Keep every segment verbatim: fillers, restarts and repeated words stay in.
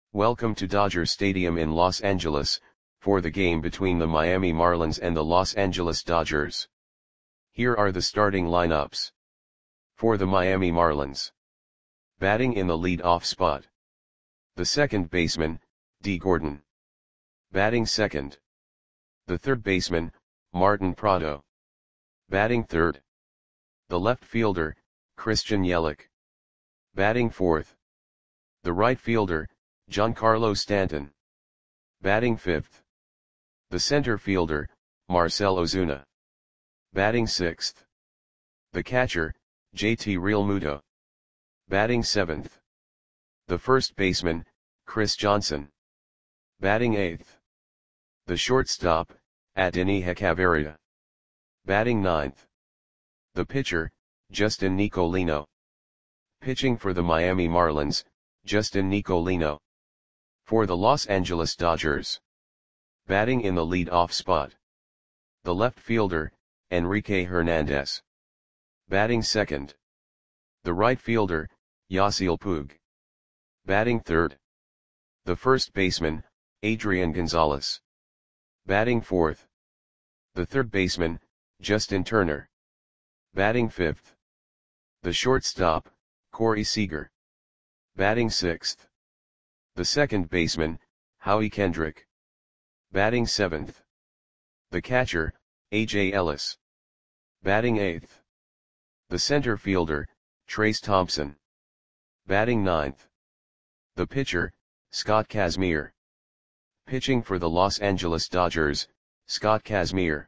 Welcome to Dodger Stadium in Los Angeles, for the game between the Miami Marlins and the Los Angeles Dodgers. Here are the starting lineups. For the Miami Marlins. Batting in the lead-off spot. The second baseman, Dee Gordon. Batting second. The third baseman, Martin Prado. Batting third. The left fielder, Christian Yelich. Batting fourth. The right fielder, Giancarlo Stanton. Batting fifth. The center fielder, Marcell Ozuna. Batting sixth. The catcher, J T Realmuto. Batting seventh. The first baseman, Chris Johnson. Batting eighth. The shortstop, Adeiny Hechavarria. Batting ninth. The pitcher, Justin Nicolino. Pitching for the Miami Marlins, Justin Nicolino. For the Los Angeles Dodgers. Batting in the lead-off spot. The left fielder, Enrique Hernandez. Batting second. The right fielder, Yasiel Puig. Batting third. The first baseman, Adrian Gonzalez. Batting fourth. The third baseman, Justin Turner. Batting fifth. The shortstop, Corey Seager. Batting sixth. The second baseman, Howie Kendrick. Batting seventh. The catcher, A J Ellis. Batting eighth. The center fielder, Trayce Thompson. Batting ninth. The pitcher, Scott Kazmir. Pitching for the Los Angeles Dodgers, Scott Kazmir.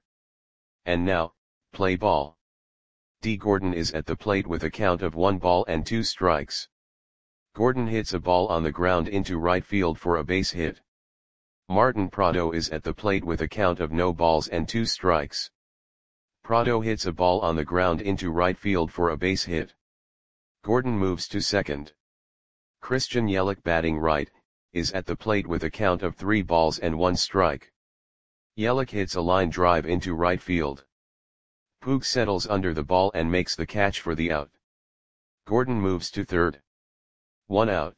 And now, play ball. Dee Gordon is at the plate with a count of one ball and two strikes. Gordon hits a ball on the ground into right field for a base hit. Martin Prado is at the plate with a count of no balls and two strikes. Prado hits a ball on the ground into right field for a base hit. Gordon moves to second. Christian Yelich, batting right, is at the plate with a count of three balls and one strike. Yelich hits a line drive into right field. Puig settles under the ball and makes the catch for the out. Gordon moves to third. One out.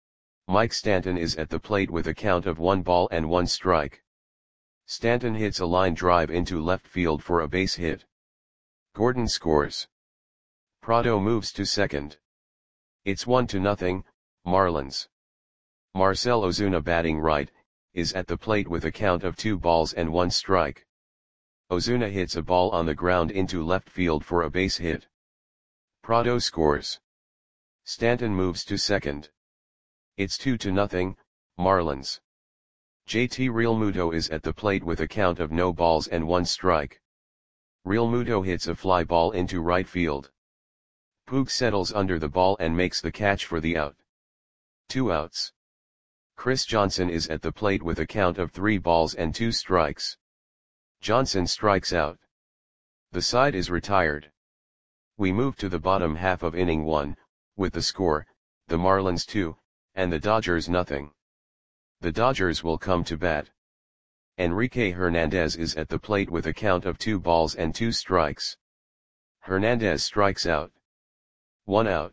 Mike Stanton is at the plate with a count of one ball and one strike. Stanton hits a line drive into left field for a base hit. Gordon scores. Prado moves to second. It's one to nothing, Marlins. Marcell Ozuna, batting right, is at the plate with a count of two balls and one strike. Ozuna hits a ball on the ground into left field for a base hit. Prado scores. Stanton moves to second. It's two to nothing, Marlins. J T Realmuto is at the plate with a count of no balls and one strike. Realmuto hits a fly ball into right field. Puig settles under the ball and makes the catch for the out. Two outs. Chris Johnson is at the plate with a count of three balls and two strikes. Johnson strikes out. The side is retired. We move to the bottom half of inning one, with the score, the Marlins two, and the Dodgers nothing. The Dodgers will come to bat. Enrique Hernandez is at the plate with a count of two balls and two strikes. Hernandez strikes out. One out.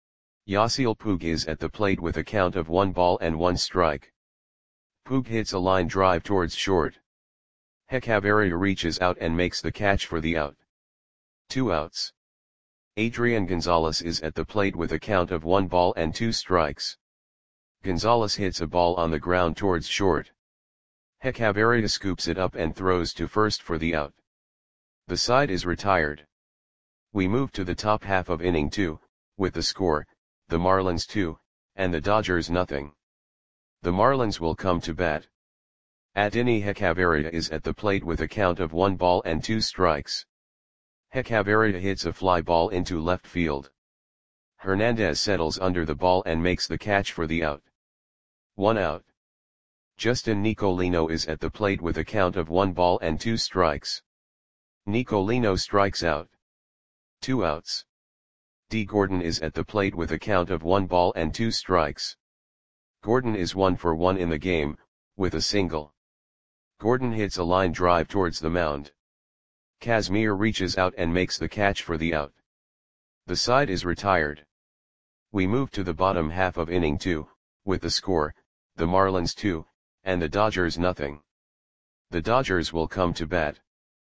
Yasiel Puig is at the plate with a count of one ball and one strike. Puig hits a line drive towards short. Hechavarria reaches out and makes the catch for the out. Two outs. Adrian Gonzalez is at the plate with a count of one ball and two strikes. Gonzalez hits a ball on the ground towards short. Hechavarria scoops it up and throws to first for the out. The side is retired. We move to the top half of inning two, with the score, the Marlins two, and the Dodgers nothing. The Marlins will come to bat. Adeiny Hechavarria is at the plate with a count of one ball and two strikes. Hechavarria hits a fly ball into left field. Hernandez settles under the ball and makes the catch for the out. One out. Justin Nicolino is at the plate with a count of one ball and two strikes. Nicolino strikes out. Two outs. Dee Gordon is at the plate with a count of one ball and two strikes. Gordon is one for one in the game, with a single. Gordon hits a line drive towards the mound. Kazmir reaches out and makes the catch for the out. The side is retired. We move to the bottom half of inning two, with the score, the Marlins two, and the Dodgers nothing. The Dodgers will come to bat.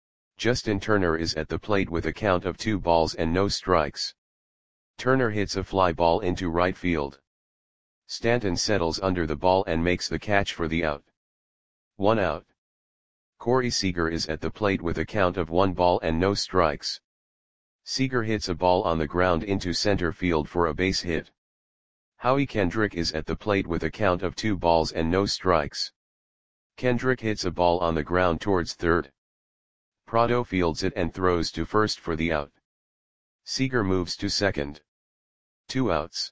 Justin Turner is at the plate with a count of two balls and no strikes. Turner hits a fly ball into right field. Stanton settles under the ball and makes the catch for the out. One out. Corey Seager is at the plate with a count of one ball and no strikes. Seager hits a ball on the ground into center field for a base hit. Howie Kendrick is at the plate with a count of two balls and no strikes. Kendrick hits a ball on the ground towards third. Prado fields it and throws to first for the out. Seager moves to second. Two outs.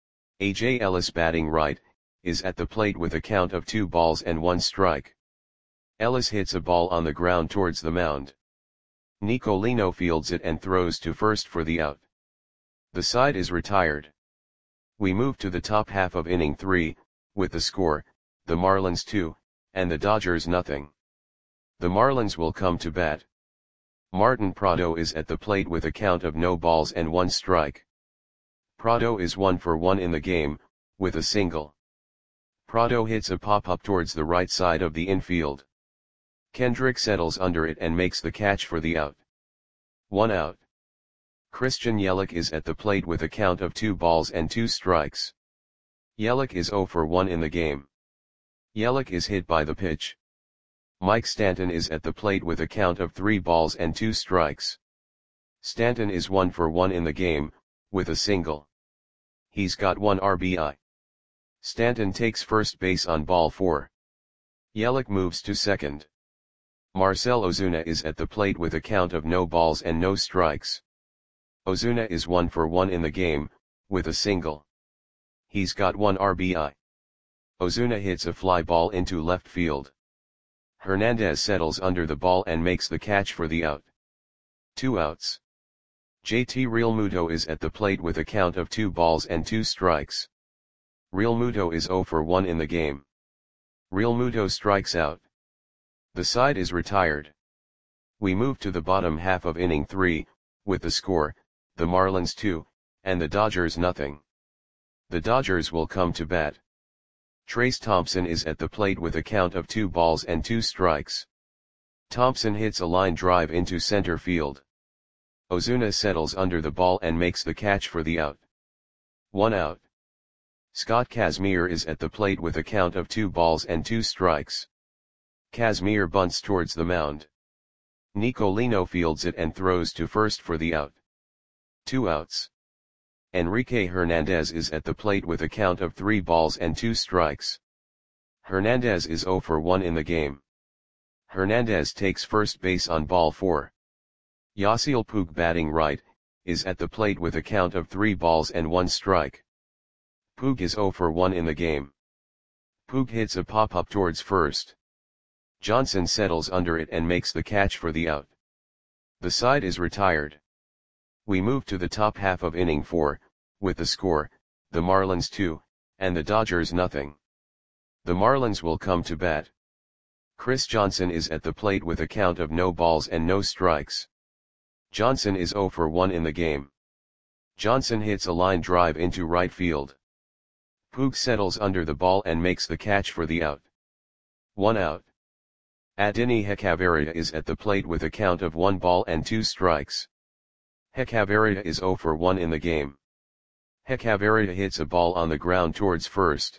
A J Ellis, batting right, is at the plate with a count of two balls and one strike. Ellis hits a ball on the ground towards the mound. Nico Lino fields it and throws to first for the out. The side is retired. We move to the top half of inning three, with the score, the Marlins two, and the Dodgers nothing. The Marlins will come to bat. Martin Prado is at the plate with a count of no balls and one strike. Prado is one for one in the game, with a single. Prado hits a pop-up towards the right side of the infield. Kendrick settles under it and makes the catch for the out. One out. Christian Yelich is at the plate with a count of two balls and two strikes. Yelich is zero for one in the game. Yelich is hit by the pitch. Mike Stanton is at the plate with a count of three balls and two strikes. Stanton is one for one in the game, with a single. He's got one R B I. Stanton takes first base on ball four. Yelich moves to second. Marcell Ozuna is at the plate with a count of no balls and no strikes. Ozuna is one for one in the game, with a single. He's got one R B I. Ozuna hits a fly ball into left field. Hernandez settles under the ball and makes the catch for the out. Two outs. J T Realmuto is at the plate with a count of two balls and two strikes. Realmuto is zero for one in the game. Realmuto strikes out. The side is retired. We move to the bottom half of inning three, with the score, the Marlins two, and the Dodgers nothing. The Dodgers will come to bat. Trace Thompson is at the plate with a count of two balls and two strikes. Thompson hits a line drive into center field. Ozuna settles under the ball and makes the catch for the out. One out. Scott Kazmir is at the plate with a count of two balls and two strikes. Kazmir bunts towards the mound. Nico Lino fields it and throws to first for the out. Two outs. Enrique Hernandez is at the plate with a count of three balls and two strikes. Hernandez is zero for one in the game. Hernandez takes first base on ball four. Yasiel Puig, batting right, is at the plate with a count of three balls and one strike. Puig is zero for one in the game. Puig hits a pop-up towards first. Johnson settles under it and makes the catch for the out. The side is retired. We move to the top half of inning four, with the score, the Marlins two, and the Dodgers nothing. The Marlins will come to bat. Chris Johnson is at the plate with a count of no balls and no strikes. Johnson is zero for one in the game. Johnson hits a line drive into right field. Puig settles under the ball and makes the catch for the out. One out. Adeiny Hechavarria is at the plate with a count of one ball and two strikes. Hechavarria is zero for one in the game. Hechavarria hits a ball on the ground towards first.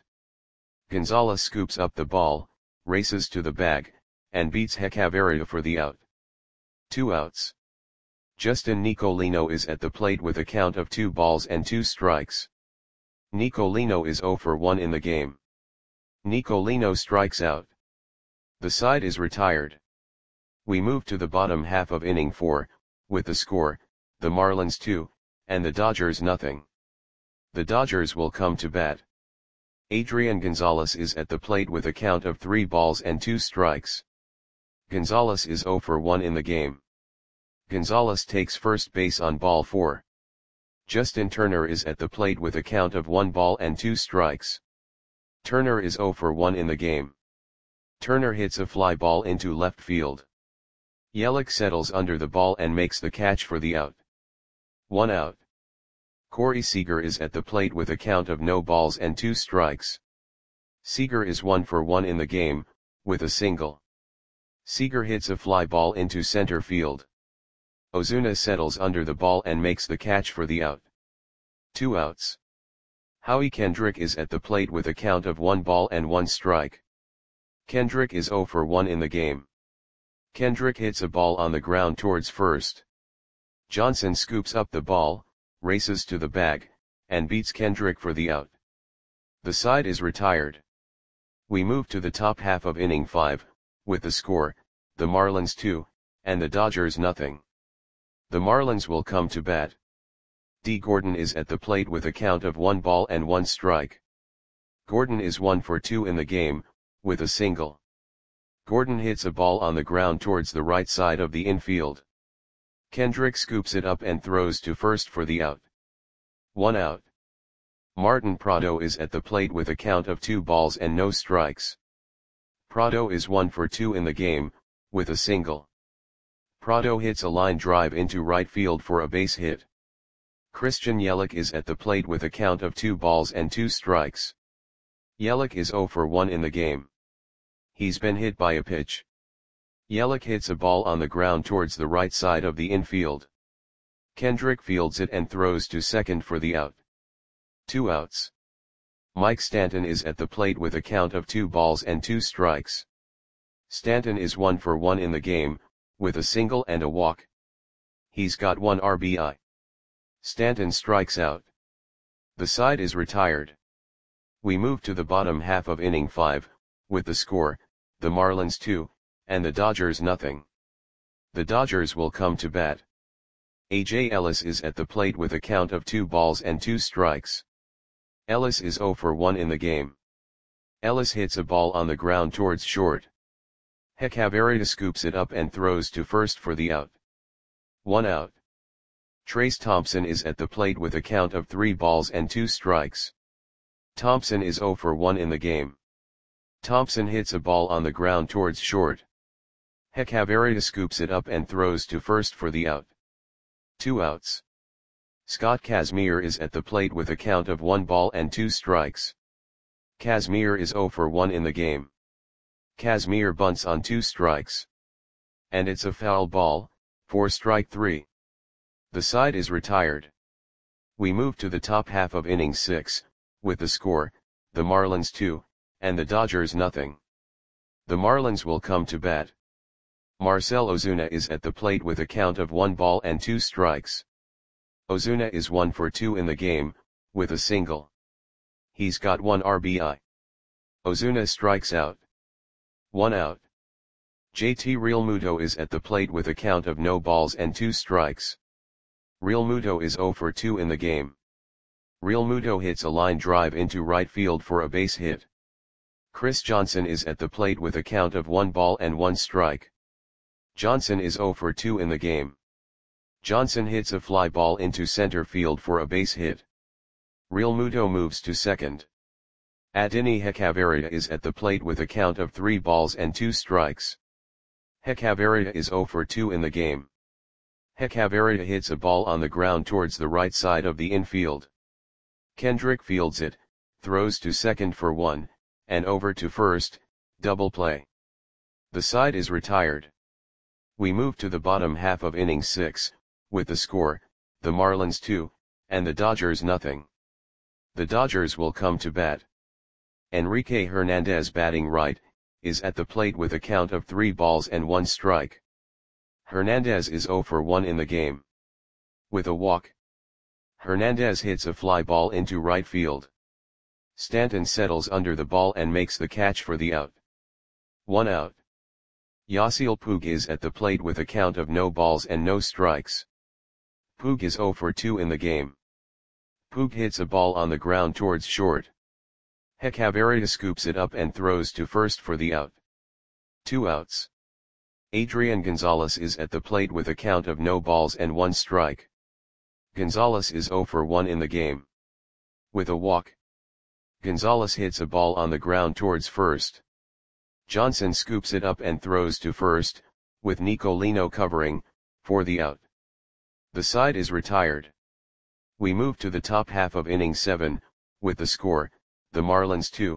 Gonzalez scoops up the ball, races to the bag, and beats Hechavarria for the out. Two outs. Justin Nicolino is at the plate with a count of two balls and two strikes. Nicolino is zero for one in the game. Nicolino strikes out. The side is retired. We move to the bottom half of inning four, with the score, the Marlins two, and the Dodgers nothing. The Dodgers will come to bat. Adrian Gonzalez is at the plate with a count of three balls and two strikes. Gonzalez is zero for one in the game. Gonzalez takes first base on ball four. Justin Turner is at the plate with a count of one ball and two strikes. Turner is zero for one in the game. Turner hits a fly ball into left field. Yelich settles under the ball and makes the catch for the out. One out. Corey Seager is at the plate with a count of no balls and two strikes. Seager is one for one in the game, with a single. Seager hits a fly ball into center field. Ozuna settles under the ball and makes the catch for the out. Two outs. Howie Kendrick is at the plate with a count of one ball and one strike. Kendrick is zero for one in the game. Kendrick hits a ball on the ground towards first. Johnson scoops up the ball, races to the bag, and beats Kendrick for the out. The side is retired. We move to the top half of inning five, with the score, the Marlins two, and the Dodgers nothing. The Marlins will come to bat. D. Gordon is at the plate with a count of one ball and one strike. Gordon is one for two in the game, with a single. Gordon hits a ball on the ground towards the right side of the infield. Kendrick scoops it up and throws to first for the out. One out. Martin Prado is at the plate with a count of two balls and no strikes. Prado is one for two in the game, with a single. Prado hits a line drive into right field for a base hit. Christian Yelich is at the plate with a count of two balls and two strikes. Yelich is zero for one in the game. He's been hit by a pitch. Yelich hits a ball on the ground towards the right side of the infield. Kendrick fields it and throws to second for the out. Two outs. Mike Stanton is at the plate with a count of two balls and two strikes. Stanton is one for one in the game, with a single and a walk. He's got one R B I. Stanton strikes out. The side is retired. We move to the bottom half of inning five, with the score, the Marlins two, and the Dodgers nothing. The Dodgers will come to bat. A J Ellis is at the plate with a count of two balls and two strikes. Ellis is zero for one in the game. Ellis hits a ball on the ground towards short. Hechavarria scoops it up and throws to first for the out. One out. Trace Thompson is at the plate with a count of three balls and two strikes. Thompson is zero for one in the game. Thompson hits a ball on the ground towards short. Hechavarria scoops it up and throws to first for the out. Two outs. Scott Kazmir is at the plate with a count of one ball and two strikes. Kazmir is zero for one in the game. Kazmir bunts on two strikes. And it's a foul ball, for strike three. The side is retired. We move to the top half of inning six, with the score, the Marlins two, and the Dodgers nothing. The Marlins will come to bat. Marcell Ozuna is at the plate with a count of one ball and two strikes. Ozuna is one for two in the game, with a single. He's got one R B I. Ozuna strikes out. One out. J T Realmuto is at the plate with a count of no balls and two strikes. Realmuto is zero for two in the game. Realmuto hits a line drive into right field for a base hit. Chris Johnson is at the plate with a count of one ball and one strike. Johnson is zero for two in the game. Johnson hits a fly ball into center field for a base hit. Realmuto moves to second. Adeiny Hechavarria is at the plate with a count of three balls and two strikes. Hechavarria is zero for two in the game. Hechavarria hits a ball on the ground towards the right side of the infield. Kendrick fields it, throws to second for one, and over to first, double play. The side is retired. We move to the bottom half of inning six, with the score, the Marlins two, and the Dodgers nothing. The Dodgers will come to bat. Enrique Hernandez batting right, is at the plate with a count of three balls and one strike. Hernandez is zero for one in the game. With a walk. Hernandez hits a fly ball into right field. Stanton settles under the ball and makes the catch for the out. One out. Yasiel Puig is at the plate with a count of no balls and no strikes. Puig is zero for two in the game. Puig hits a ball on the ground towards short. Hechavarria scoops it up and throws to first for the out. Two outs. Adrian Gonzalez is at the plate with a count of no balls and one strike. Gonzalez is zero for one in the game. With a walk. Gonzalez hits a ball on the ground towards first. Johnson scoops it up and throws to first, with Nicolino covering, for the out. The side is retired. We move to the top half of inning seven, with the score, the Marlins two,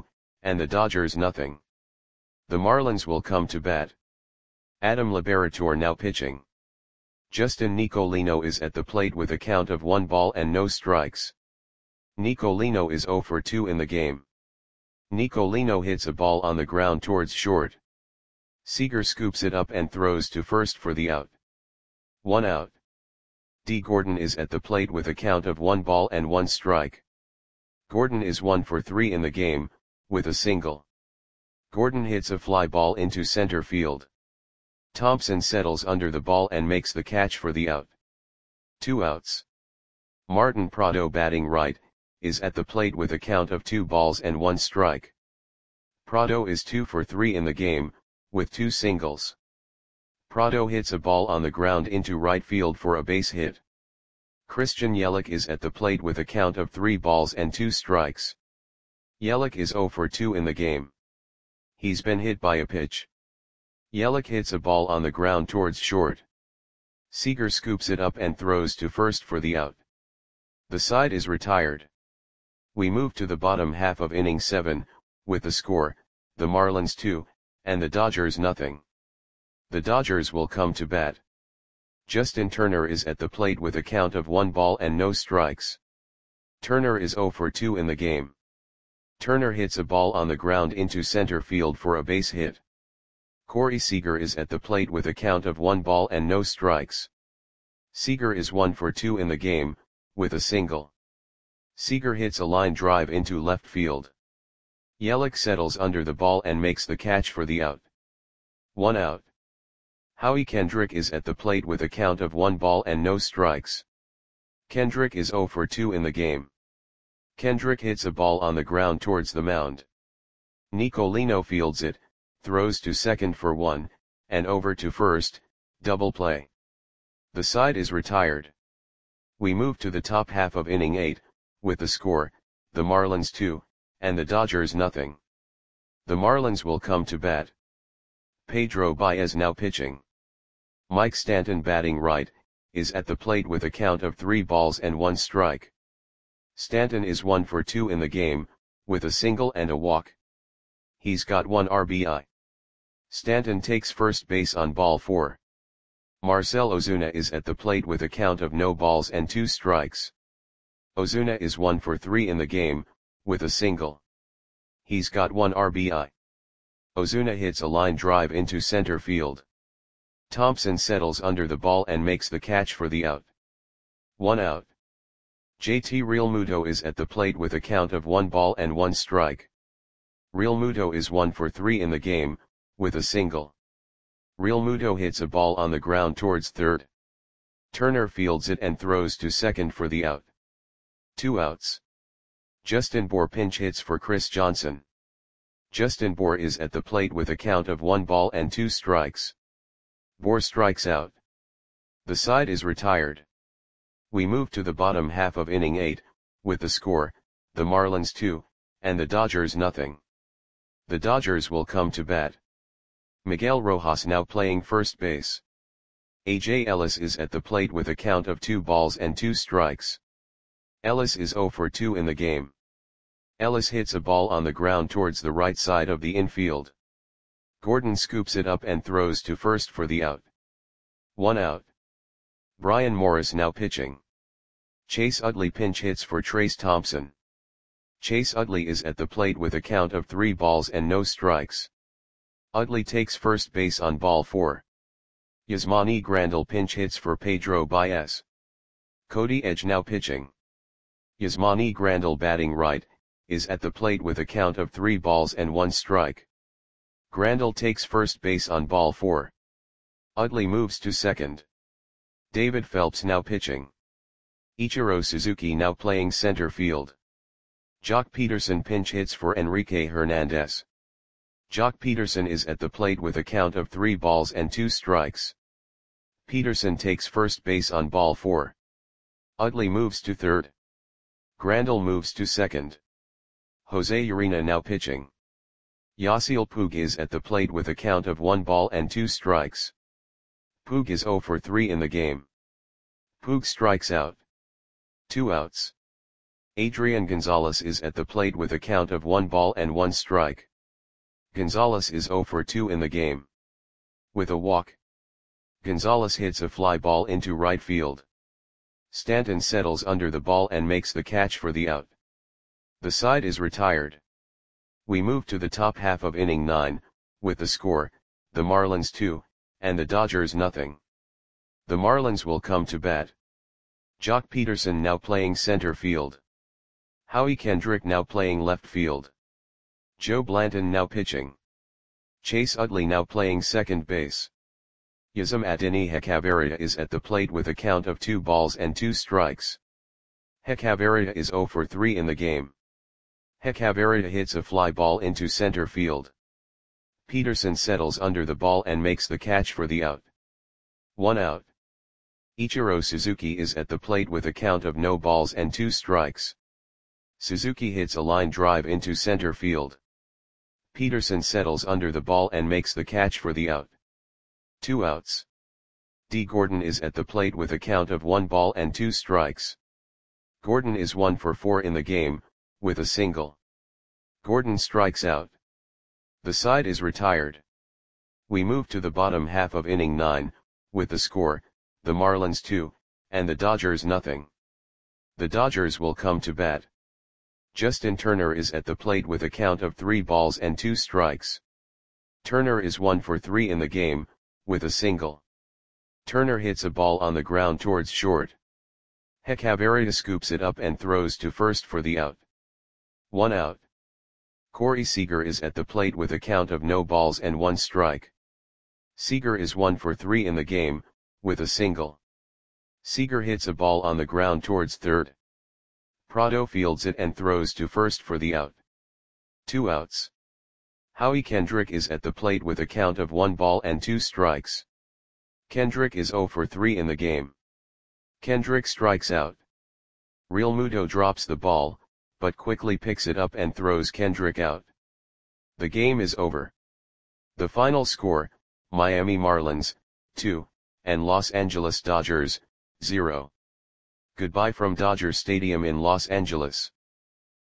and the Dodgers nothing. The Marlins will come to bat. Adam Liberator now pitching. Justin Nicolino is at the plate with a count of one ball and no strikes. Nicolino is zero for two in the game. Nicolino hits a ball on the ground towards short. Seager scoops it up and throws to first for the out. One out. D. Gordon is at the plate with a count of one ball and one strike. Gordon is one for three in the game, with a single. Gordon hits a fly ball into center field. Thompson settles under the ball and makes the catch for the out. Two outs. Martin Prado, batting right, is at the plate with a count of two balls and one strike. Prado is two for three in the game, with two singles. Prado hits a ball on the ground into right field for a base hit. Christian Yelich is at the plate with a count of three balls and two strikes. Yelich is zero for two in the game. He's been hit by a pitch. Yelich hits a ball on the ground towards short. Seager scoops it up and throws to first for the out. The side is retired. We move to the bottom half of inning seven, with the score, the Marlins two, and the Dodgers nothing. The Dodgers will come to bat. Justin Turner is at the plate with a count of one ball and no strikes. Turner is zero for two in the game. Turner hits a ball on the ground into center field for a base hit. Corey Seager is at the plate with a count of one ball and no strikes. Seager is one for two in the game, with a single. Seager hits a line drive into left field. Yelich settles under the ball and makes the catch for the out. One out. Howie Kendrick is at the plate with a count of one ball and no strikes. Kendrick is zero for two in the game. Kendrick hits a ball on the ground towards the mound. Nicolino fields it, throws to second for one, and over to first, double play. The side is retired. We move to the top half of inning eight, with the score, the Marlins two, and the Dodgers nothing. The Marlins will come to bat. Pedro Baez now pitching. Mike Stanton, batting right, is at the plate with a count of three balls and one strike. Stanton is one for two in the game, with a single and a walk. He's got one R B I. Stanton takes first base on ball four. Marcell Ozuna is at the plate with a count of no balls and two strikes. Ozuna is one for three in the game, with a single. He's got one R B I. Ozuna hits a line drive into center field. Thompson settles under the ball and makes the catch for the out. One out. J T Realmuto is at the plate with a count of one ball and one strike. Realmuto is one for three in the game, with a single. Realmuto hits a ball on the ground towards third. Turner fields it and throws to second for the out. Two outs. Justin Bour pinch hits for Chris Johnson. Justin Bour is at the plate with a count of one ball and two strikes. Bour strikes out. The side is retired. We move to the bottom half of inning eight, with the score, the Marlins two, and the Dodgers nothing. The Dodgers will come to bat. Miguel Rojas now playing first base. A J Ellis is at the plate with a count of two balls and two strikes. Ellis is zero for two in the game. Ellis hits a ball on the ground towards the right side of the infield. Gordon scoops it up and throws to first for the out. One out. Brian Morris now pitching. Chase Utley pinch hits for Trace Thompson. Chase Utley is at the plate with a count of three balls and no strikes. Utley takes first base on ball four. Yasmani Grandal pinch hits for Pedro Baez. Cody Edge now pitching. Yasmani Grandal, batting right, is at the plate with a count of three balls and one strike. Grandal takes first base on ball four. Utley moves to second. David Phelps now pitching. Ichiro Suzuki now playing center field. Jock Peterson pinch hits for Enrique Hernandez. Jock Peterson is at the plate with a count of three balls and two strikes. Peterson takes first base on ball four. Utley moves to third. Grandal moves to second. Jose Urena now pitching. Yasiel Puig is at the plate with a count of one ball and two strikes. Puig is zero for three in the game. Puig strikes out. Two outs. Adrian Gonzalez is at the plate with a count of one ball and one strike. Gonzalez is zero for two in the game. With a walk, Gonzalez hits a fly ball into right field. Stanton settles under the ball and makes the catch for the out. The side is retired. We move to the top half of inning nine, with the score, the Marlins two, and the Dodgers nothing. The Marlins will come to bat. Jock Peterson now playing center field. Howie Kendrick now playing left field. Joe Blanton now pitching. Chase Utley now playing second base. Yasam Adini Hechavarria is at the plate with a count of two balls and two strikes. Hechavarria is zero for three in the game. Hechavarria hits a fly ball into center field. Peterson settles under the ball and makes the catch for the out. One out. Ichiro Suzuki is at the plate with a count of no balls and two strikes. Suzuki hits a line drive into center field. Peterson settles under the ball and makes the catch for the out. Two outs. D. Gordon is at the plate with a count of one ball and two strikes. Gordon is one for four in the game, with a single. Gordon strikes out. The side is retired. We move to the bottom half of inning nine, with the score, the Marlins two, and the Dodgers nothing. The Dodgers will come to bat. Justin Turner is at the plate with a count of three balls and two strikes. Turner is one for three in the game, with a single. Turner hits a ball on the ground towards short. Hechavarria scoops it up and throws to first for the out. One out. Corey Seager is at the plate with a count of no balls and one strike. Seager is one for three in the game, with a single. Seager hits a ball on the ground towards third. Prado fields it and throws to first for the out. Two outs. Howie Kendrick is at the plate with a count of one ball and two strikes. Kendrick is zero for three in the game. Kendrick strikes out. Realmuto drops the ball, but quickly picks it up and throws Kendrick out. The game is over. The final score, Miami Marlins, two, and Los Angeles Dodgers, zero. Goodbye from Dodger Stadium in Los Angeles.